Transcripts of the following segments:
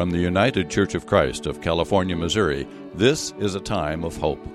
From the United Church of Christ of California, Missouri, this is a time of hope.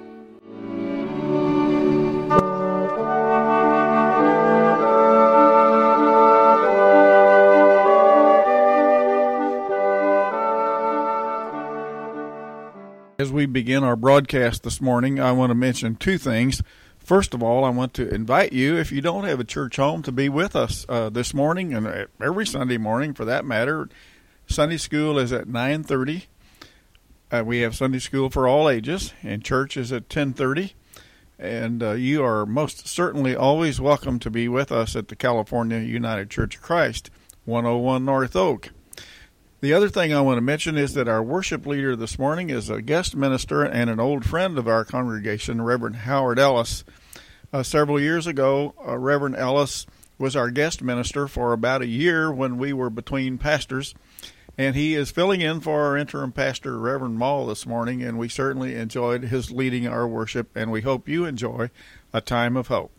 As we begin our broadcast this morning, I want to mention two things. First of all, I want to invite you, if you don't have a church home, to be with us this morning and every Sunday morning for that matter. Sunday school is at 9:30. We have Sunday school for all ages, and church is at 10:30. And you are most certainly always welcome to be with us at the California United Church of Christ, 101 North Oak. The other thing I want to mention is that our worship leader this morning is a guest minister and an old friend of our congregation, Reverend Howard Ellis. Several years ago, Reverend Ellis was our guest minister for about a year when we were between pastors, and he is filling in for our interim pastor, Reverend Mall, this morning, and we certainly enjoyed his leading our worship, and we hope you enjoy a time of hope.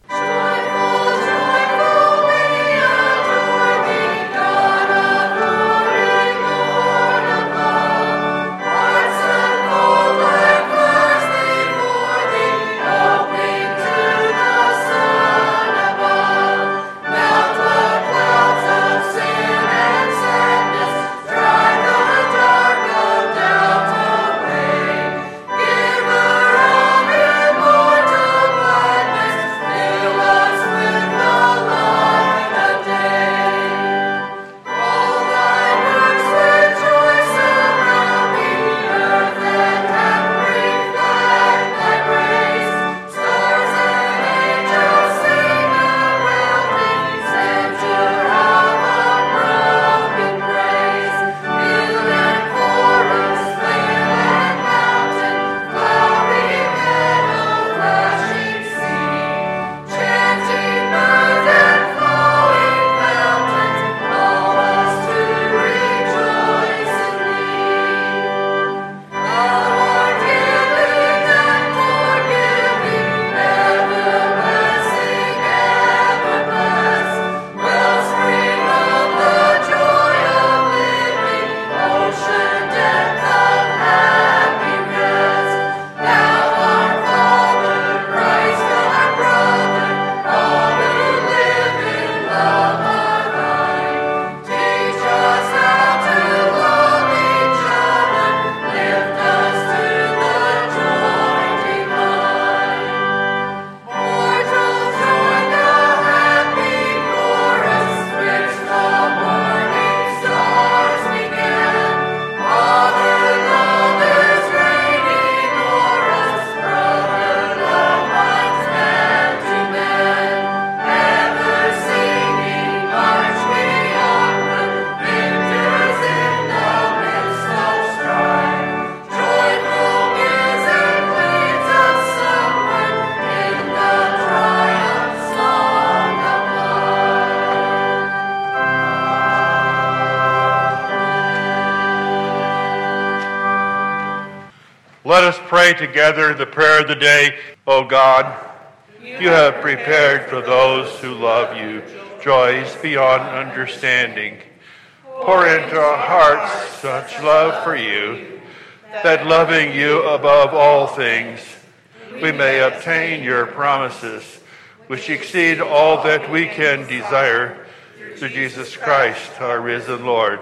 Let us pray together the prayer of the day. O God, you have prepared for those who love you joys beyond understanding. Pour into our hearts such love for you, that loving you above all things, we may obtain your promises, which exceed all that we can desire, through Jesus Christ, our risen Lord.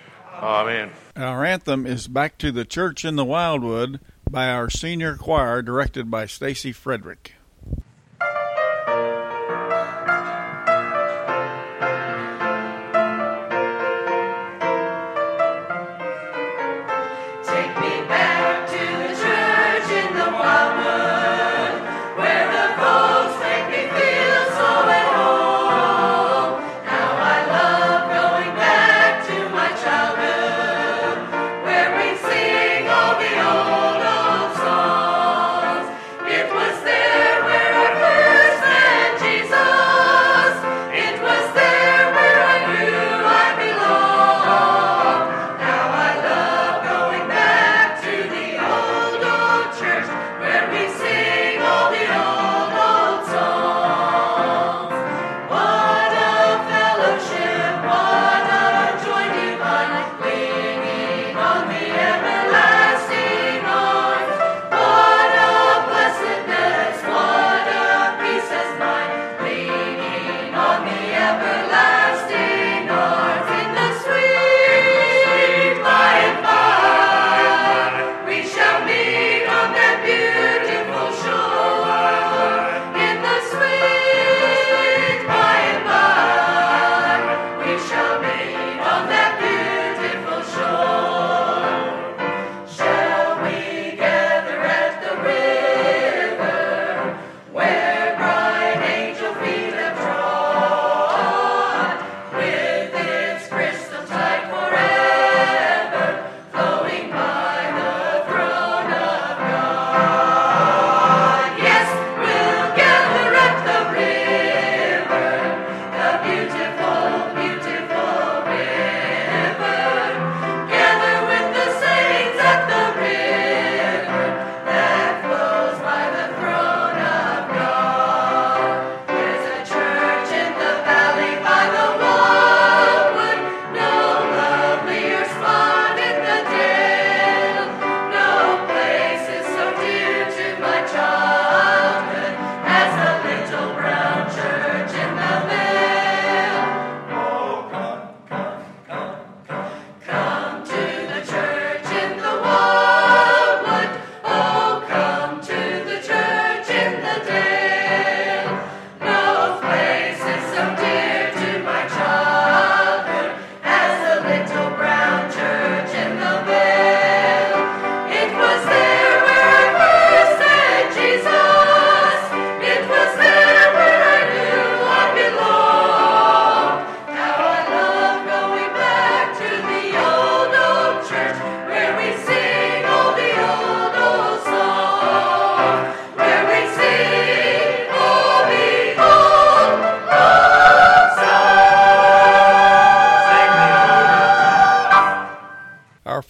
Amen. Our anthem is Back to the Church in the Wildwood by our senior choir, directed by Stacy Frederick. Sing all the old songs. It was there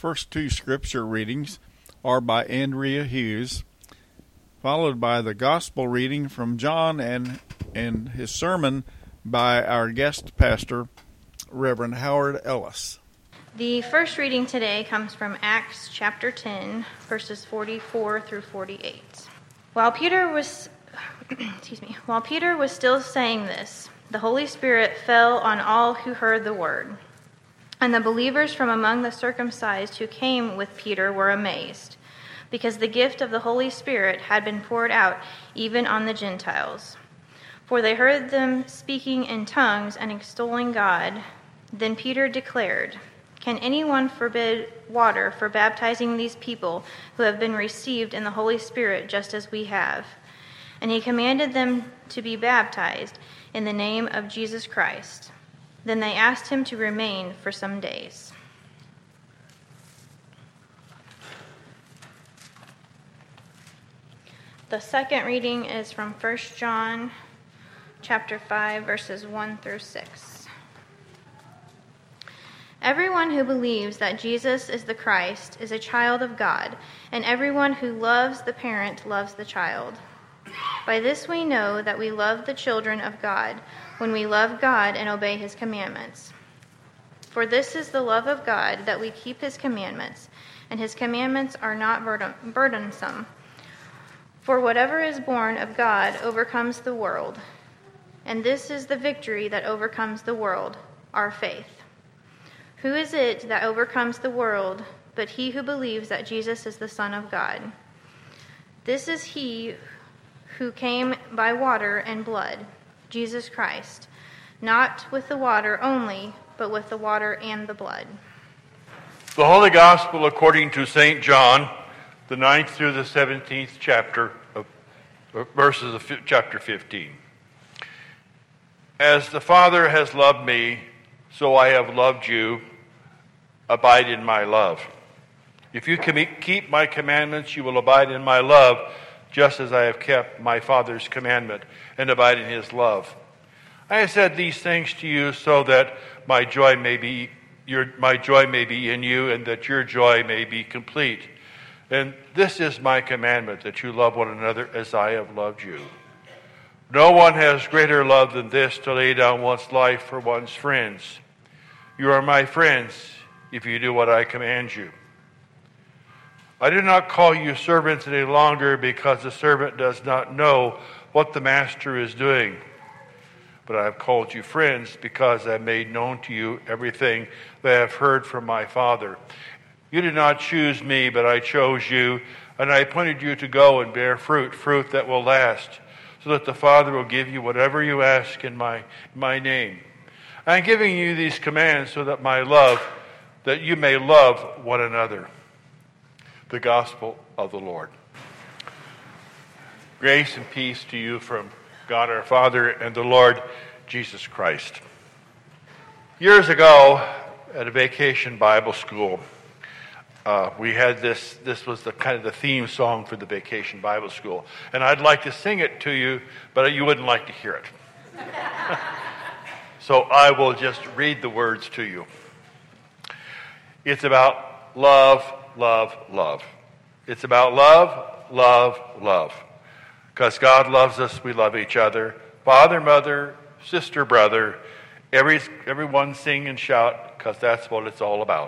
first two scripture readings are by Andrea Hughes, followed by the gospel reading from John and his sermon by our guest pastor, Reverend Howard Ellis. The first reading today comes from Acts chapter 10, verses 44 through 48. While Peter was still saying this, the Holy Spirit fell on all who heard the word. And the believers from among the circumcised who came with Peter were amazed, because the gift of the Holy Spirit had been poured out even on the Gentiles. For they heard them speaking in tongues and extolling God. Then Peter declared, "Can anyone forbid water for baptizing these people who have been received in the Holy Spirit just as we have?" And he commanded them to be baptized in the name of Jesus Christ. Then they asked him to remain for some days. The second reading is from 1 John chapter 5, verses 1 through 6. Everyone who believes that Jesus is the Christ is a child of God, and everyone who loves the parent loves the child. By this we know that we love the children of God, when we love God and obey his commandments. For this is the love of God, that we keep his commandments, and his commandments are not burdensome. For whatever is born of God overcomes the world, and this is the victory that overcomes the world, our faith. Who is it that overcomes the world but he who believes that Jesus is the Son of God? This is he who came by water and blood, Jesus Christ, not with the water only, but with the water and the blood. The Holy Gospel according to St. John, the 9th through the 17th chapter of verses of chapter 15. As the Father has loved me, so I have loved you. Abide in my love. If you keep my commandments, you will abide in my love, just as I have kept my Father's commandment and abide in his love. I have said these things to you so that my joy may be in you, and that your joy may be complete. And this is my commandment, that you love one another as I have loved you. No one has greater love than this, to lay down one's life for one's friends. You are my friends if you do what I command you. I do not call you servants any longer, because the servant does not know what the master is doing. But I have called you friends, because I have made known to you everything that I have heard from my Father. You did not choose me, but I chose you, and I appointed you to go and bear fruit that will last, so that the Father will give you whatever you ask in my name. I am giving you these commands so that you may love one another. The Gospel of the Lord. Grace and peace to you from God our Father and the Lord Jesus Christ. Years ago, at a vacation Bible school, we had this was the kind of the theme song for the vacation Bible school. And I'd like to sing it to you, but you wouldn't like to hear it. So I will just read the words to you. It's about love, love, love. It's about love, love, love. Because God loves us, we love each other. Father, mother, sister, brother, everyone sing and shout, because that's what it's all about.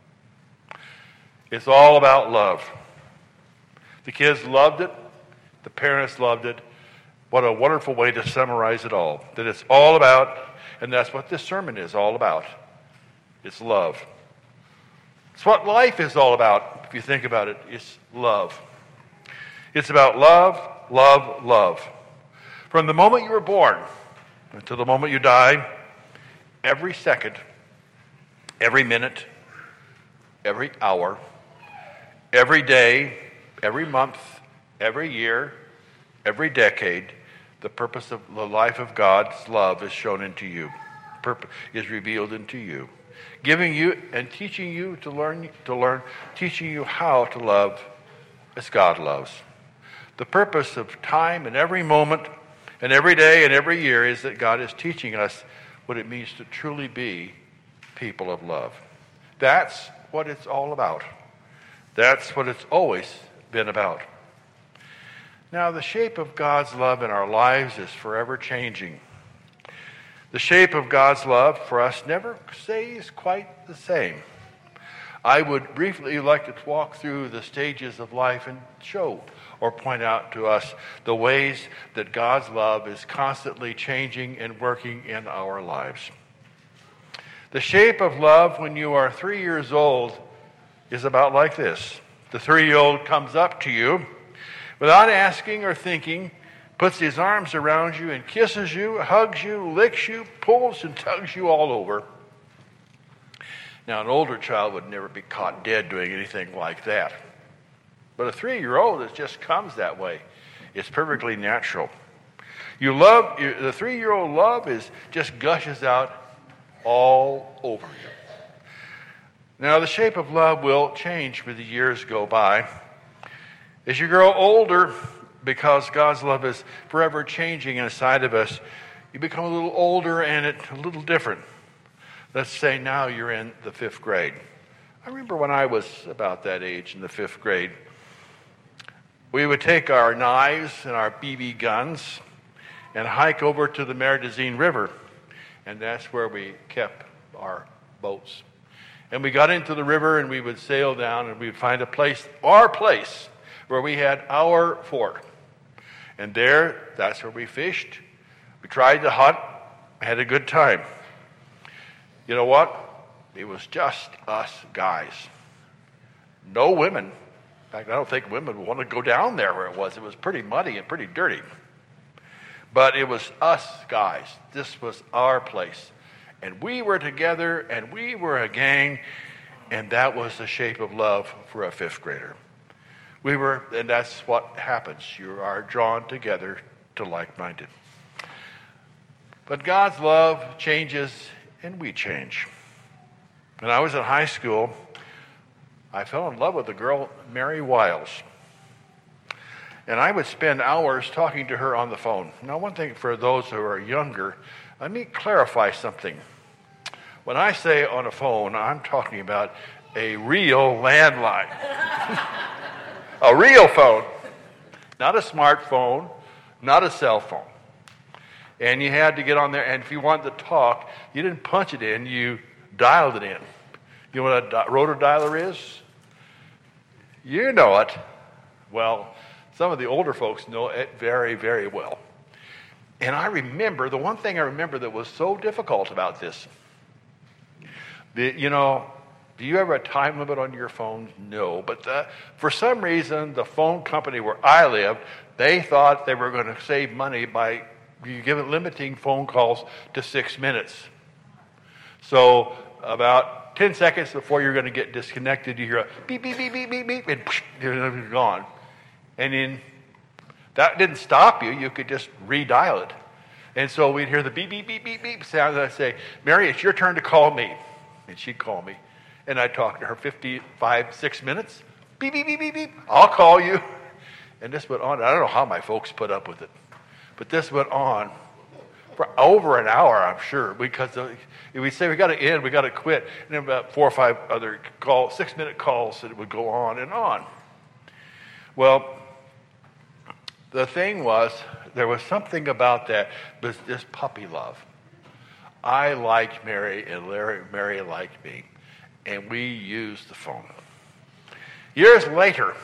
It's all about love. The kids loved it. The parents loved it. What a wonderful way to summarize it all. That it's all about, and that's what this sermon is all about. It's love. It's what life is all about, if you think about it. It's love. It's about love, love, love. From the moment you were born until the moment you die, every second, every minute, every hour, every day, every month, every year, every decade, the purpose of the life of God's love is shown into you. Purpose is revealed into you. Giving you and teaching you to learn, teaching you how to love as God loves. The purpose of time and every moment and every day and every year is that God is teaching us what it means to truly be people of love. That's what it's all about. That's what it's always been about. Now, the shape of God's love in our lives is forever changing. The shape of God's love for us never stays quite the same. I would briefly like to walk through the stages of life and show or point out to us the ways that God's love is constantly changing and working in our lives. The shape of love when you are 3 years old is about like this. The 3-year-old comes up to you without asking or thinking, puts his arms around you and kisses you, hugs you, licks you, pulls and tugs you all over. Now, an older child would never be caught dead doing anything like that. But a 3-year-old, it just comes that way. It's perfectly natural. The 3-year-old love just gushes out all over you. Now, the shape of love will change as the years go by. As you grow older, because God's love is forever changing inside of us, you become a little older and it's a little different. Let's say now you're in the 5th grade. I remember when I was about that age in the 5th grade, we would take our knives and our BB guns and hike over to the Merdazine River, and that's where we kept our boats. And we got into the river and we would sail down and we'd find our place, where we had our fort. And that's where we fished. We tried to hunt, had a good time. You know what? It was just us guys. No women. In fact, I don't think women would want to go down there where it was. It was pretty muddy and pretty dirty. But it was us guys. This was our place. And we were together, and we were a gang, and that was the shape of love for a 5th grader. And that's what happens. You are drawn together to like-minded. But God's love changes, and we change. When I was in high school, I fell in love with a girl, Mary Wiles. And I would spend hours talking to her on the phone. Now, one thing for those who are younger, let me clarify something. When I say on a phone, I'm talking about a real landline. A real phone. Not a smartphone, not a cell phone. And you had to get on there, and if you wanted to talk, you didn't punch it in, you dialed it in. You know what a rotodialer is? You know it. Well, some of the older folks know it very, very well. And I remember, the one thing I remember that was so difficult about this, do you have a time limit on your phone? No. But for some reason, the phone company where I lived, they thought they were going to save money by limiting phone calls to 6 minutes. So about 10 seconds before you're going to get disconnected, you hear a beep, beep, beep, beep, beep, beep, and you're gone. And then that didn't stop you. You could just redial it. And so we'd hear the beep, beep, beep, beep, beep sound, and I'd say, Mary, it's your turn to call me. And she'd call me. And I'd talk to her 6 minutes. Beep, beep, beep, beep, beep. I'll call you. And this went on. I don't know how my folks put up with it. But this went on for over an hour, I'm sure. Because we'd say, we got to end, we got to quit. And then about 4 or 5 other 6-minute calls that would go on and on. Well, the thing was, there was something about that, this puppy love. I liked Mary, and Mary liked me. And we used the phone. Years later,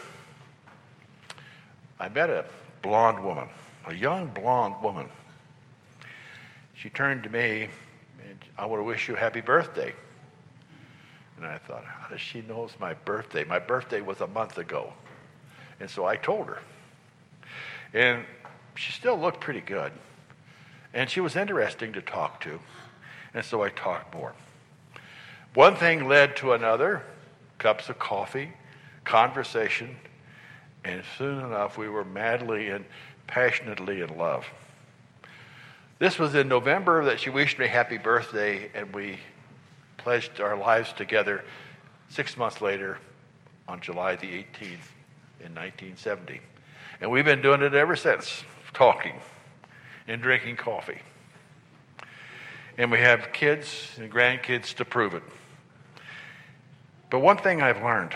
I met a blonde woman, a young blonde woman. She turned to me, and I want to wish you a happy birthday. And I thought, how does she know it's my birthday? My birthday was a month ago. And so I told her. And she still looked pretty good. And she was interesting to talk to. And so I talked more. One thing led to another, cups of coffee, conversation, and soon enough we were madly and passionately in love. This was in November that she wished me happy birthday, and we pledged our lives together 6 months later on July the 18th in 1970. And we've been doing it ever since, talking and drinking coffee. And we have kids and grandkids to prove it. But one thing I've learned,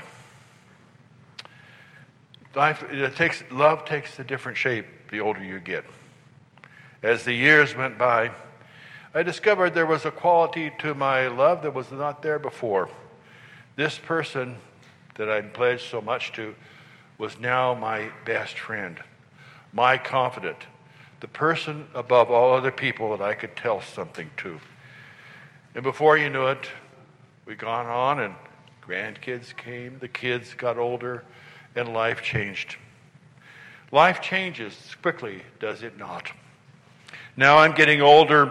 love takes a different shape the older you get. As the years went by, I discovered there was a quality to my love that was not there before. This person that I'd pledged so much to was now my best friend, my confidant, the person above all other people that I could tell something to. And before you knew it, we gone on and grandkids came, the kids got older, and life changed. Life changes quickly, does it not? Now I'm getting older,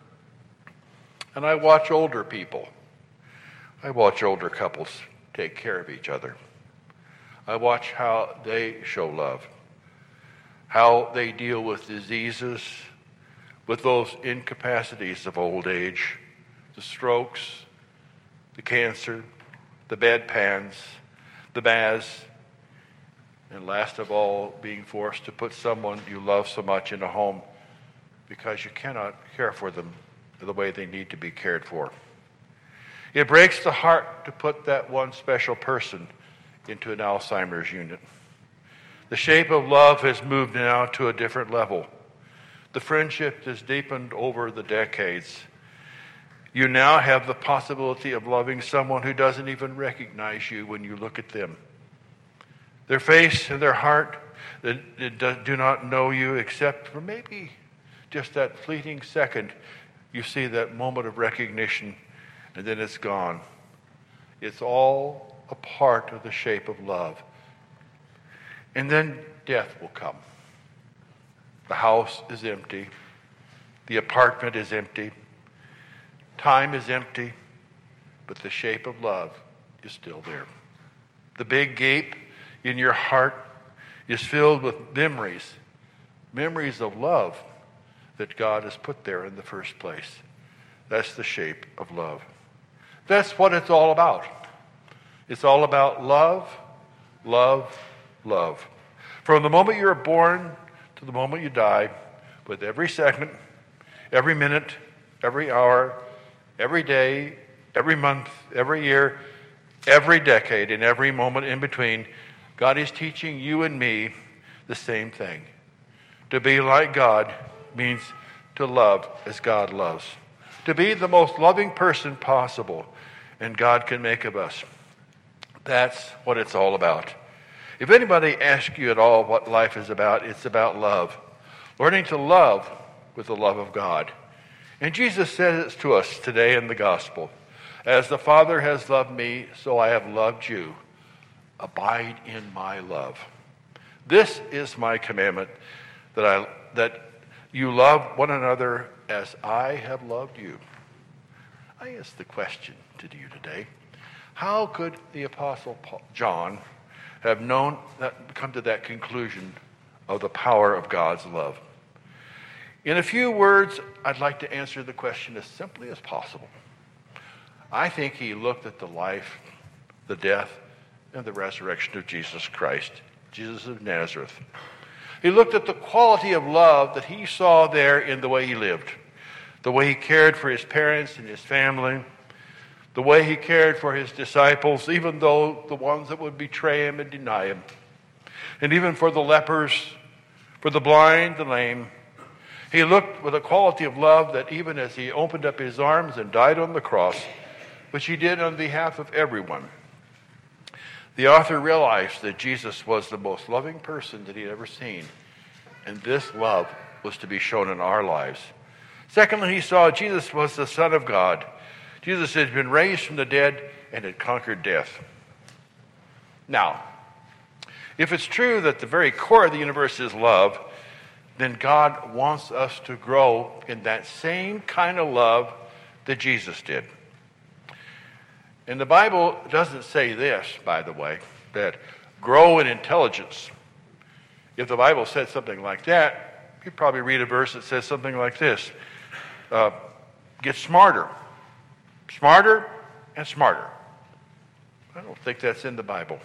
and I watch older people. I watch older couples take care of each other. I watch how they show love, how they deal with diseases, with those incapacities of old age, the strokes, the cancer, the bedpans, the baths, and last of all, being forced to put someone you love so much in a home because you cannot care for them the way they need to be cared for. It breaks the heart to put that one special person into an Alzheimer's unit. The shape of love has moved now to a different level. The friendship has deepened over the decades. You now have the possibility of loving someone who doesn't even recognize you when you look at them. Their face and their heart do not know you except for maybe just that fleeting second. You see that moment of recognition, and then it's gone. It's all a part of the shape of love. And then death will come. The house is empty. The apartment is empty. Time is empty, but the shape of love is still there. The big gape in your heart is filled with memories of love that God has put there in the first place. That's the shape of love. That's what it's all about. It's all about love, love, love. From the moment you're born to the moment you die, with every second, every minute, every hour, every day, every month, every year, every decade, and every moment in between, God is teaching you and me the same thing. To be like God means to love as God loves. To be the most loving person possible, and God can make of us. That's what it's all about. If anybody asks you at all what life is about, it's about love. Learning to love with the love of God. And Jesus says it to us today in the gospel. As the Father has loved me, so I have loved you. Abide in my love. This is my commandment, that you love one another as I have loved you. I ask the question to you today. How could the Apostle John have come to that conclusion of the power of God's love? In a few words, I'd like to answer the question as simply as possible. I think he looked at the life, the death, and the resurrection of Jesus Christ, Jesus of Nazareth. He looked at the quality of love that he saw there in the way he lived, the way he cared for his parents and his family, the way he cared for his disciples, even though the ones that would betray him and deny him, and even for the lepers, for the blind, the lame. He looked with a quality of love that even as he opened up his arms and died on the cross, which he did on behalf of everyone, the author realized that Jesus was the most loving person that he had ever seen, and this love was to be shown in our lives. Secondly, he saw Jesus was the Son of God. Jesus had been raised from the dead and had conquered death. Now, if it's true that the very core of the universe is love, then God wants us to grow in that same kind of love that Jesus did. And the Bible doesn't say this, by the way, that grow in intelligence. If the Bible said something like that, you'd probably read a verse that says something like this. Get smarter. Smarter and smarter. I don't think that's in the Bible.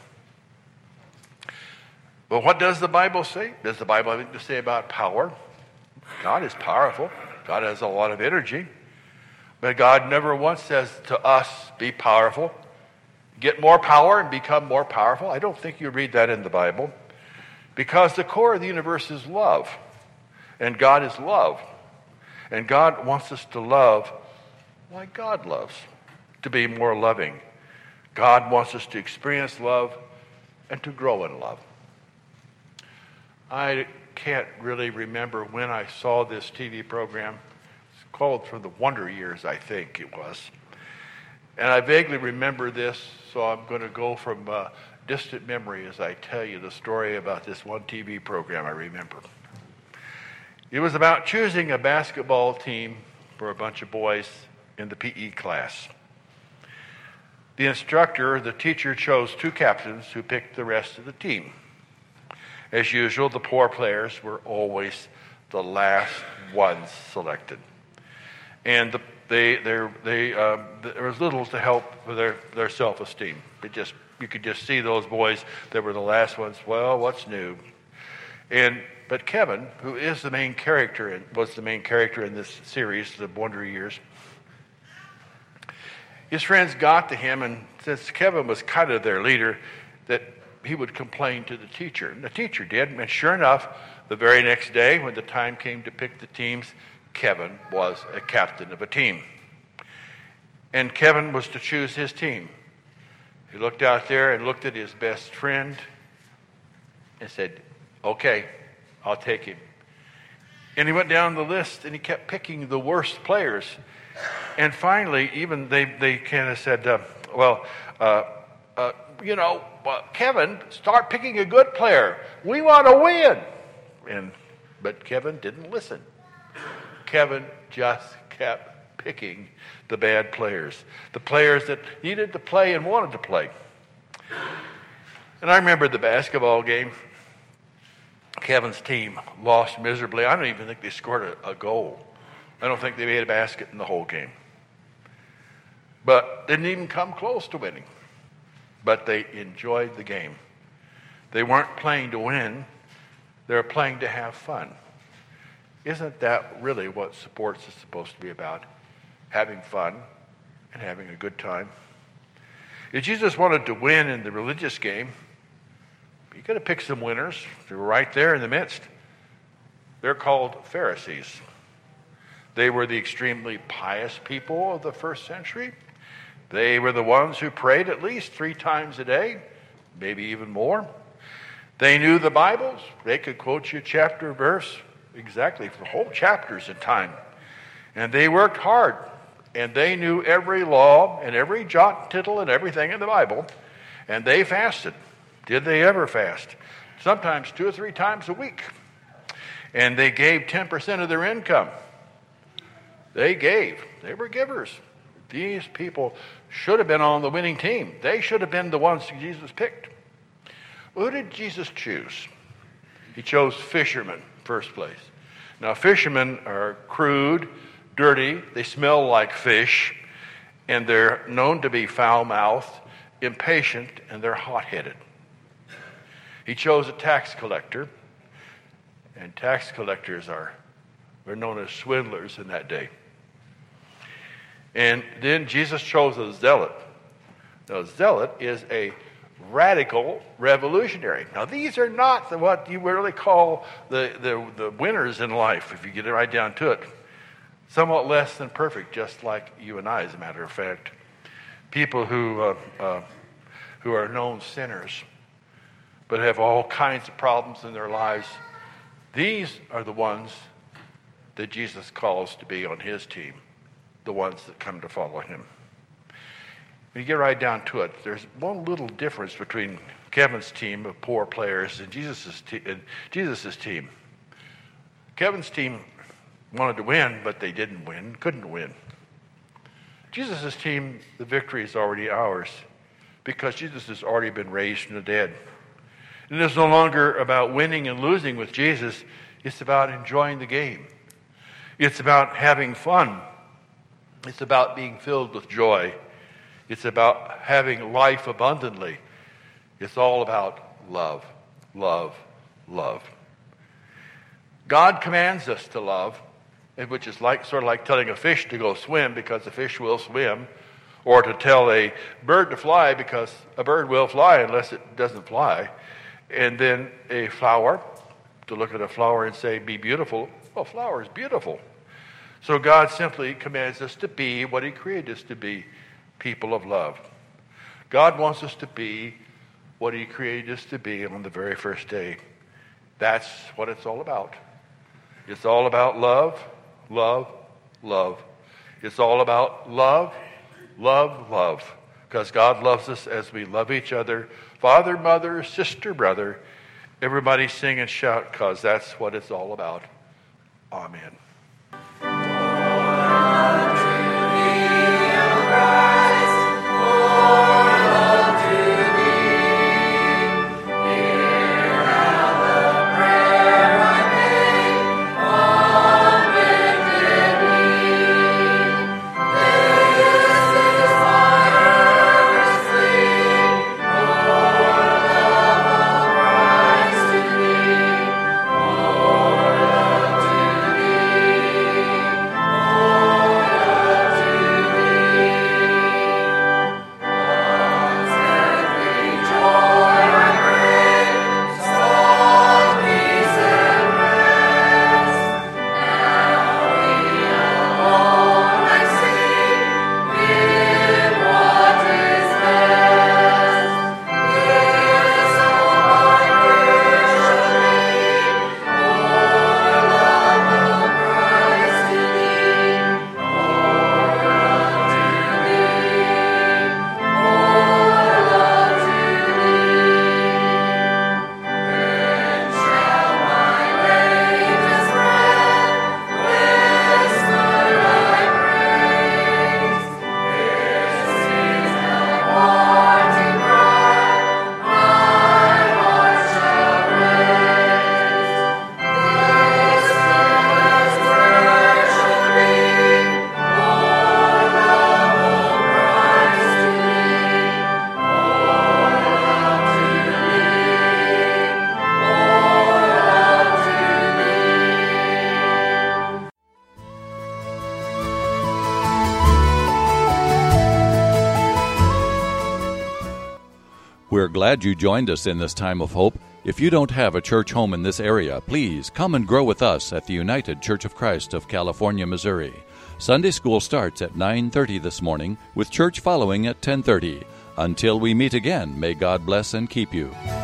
But what does the Bible say? Does the Bible have anything to say about power? God is powerful. God has a lot of energy. But God never once says to us, be powerful. get more power and become more powerful? I don't think you read that in the Bible. Because the core of the universe is love. And God is love. And God wants us to love like God loves, to be more loving. God wants us to experience love and to grow in love. I can't really remember when I saw this TV program. It's called From the Wonder Years, I think it was. And I vaguely remember this, so I'm going to go from distant memory as I tell you the story about this one TV program I remember. It was about choosing a basketball team for a bunch of boys in the PE class. The instructor, the teacher, chose 2 captains who picked the rest of the team. As usual, the poor players were always the last ones selected. And there was little to help with their self-esteem. You could just see those boys that were the last ones. Well, what's new? But Kevin, who is the main character was the main character in this series, The Wonder Years, his friends got to him, and since Kevin was kind of their leader, that he would complain to the teacher. And the teacher did, and sure enough, the very next day when the time came to pick the teams, Kevin was a captain of a team. And Kevin was to choose his team. He looked out there and looked at his best friend and said, "Okay, I'll take him." And he went down the list and he kept picking the worst players. And finally, even they kind of said, Kevin, start picking a good player. We want to win. But Kevin didn't listen. Kevin just kept picking the bad players, the players that needed to play and wanted to play. And I remember the basketball game. Kevin's team lost miserably. I don't even think they scored a goal. I don't think they made a basket in the whole game. But didn't even come close to winning. But they enjoyed the game. They weren't playing to win. They were playing to have fun. Isn't that really what sports is supposed to be about? Having fun and having a good time. If Jesus wanted to win in the religious game, he could have picked some winners. They were right there in the midst. They're called Pharisees. They were the extremely pious people of the first century. They were the ones who prayed at least 3 times a day, maybe even more. They knew the Bibles. They could quote you chapter, verse, exactly for whole chapters in time. And they worked hard. And they knew every law and every jot, tittle, and everything in the Bible. And they fasted. Did they ever fast? Sometimes 2 or 3 times a week. And they gave 10% of their income. They gave. They were givers. These people should have been on the winning team. They should have been the ones Jesus picked. Well, who did Jesus choose? He chose fishermen, first place. Now, fishermen are crude, dirty, they smell like fish, and they're known to be foul-mouthed, impatient, and they're hot-headed. He chose a tax collector, and tax collectors were known as swindlers in that day. And then Jesus chose a zealot. Now, a zealot is a radical revolutionary. Now, these are not what you really call the winners in life, if you get it right down to it. Somewhat less than perfect, just like you and I, as a matter of fact. People who are known sinners, but have all kinds of problems in their lives. These are the ones that Jesus calls to be on his team, the ones that come to follow him. When you get right down to it, there's one little difference between Kevin's team of poor players and Jesus' team. Kevin's team wanted to win, but they didn't win, couldn't win. Jesus' team, the victory is already ours because Jesus has already been raised from the dead. And it's no longer about winning and losing with Jesus. It's about enjoying the game. It's about having fun. It's about being filled with joy. It's about having life abundantly. It's all about love, love, love. God commands us to love, which is sort of like telling a fish to go swim because the fish will swim, or to tell a bird to fly, because a bird will fly unless it doesn't fly. And then a flower, to look at a flower and say, be beautiful. Well, flower is beautiful. So God simply commands us to be what he created us to be, people of love. God wants us to be what he created us to be on the very first day. That's what it's all about. It's all about love, love, love. It's all about love, love, love. Because God loves us as we love each other. Father, mother, sister, brother. Everybody sing and shout, because that's what it's all about. Amen. We're glad you joined us in this time of hope. If you don't have a church home in this area, please come and grow with us at the United Church of Christ of California, Missouri. Sunday school starts at 9:30 this morning, with church following at 10:30. Until we meet again, may God bless and keep you.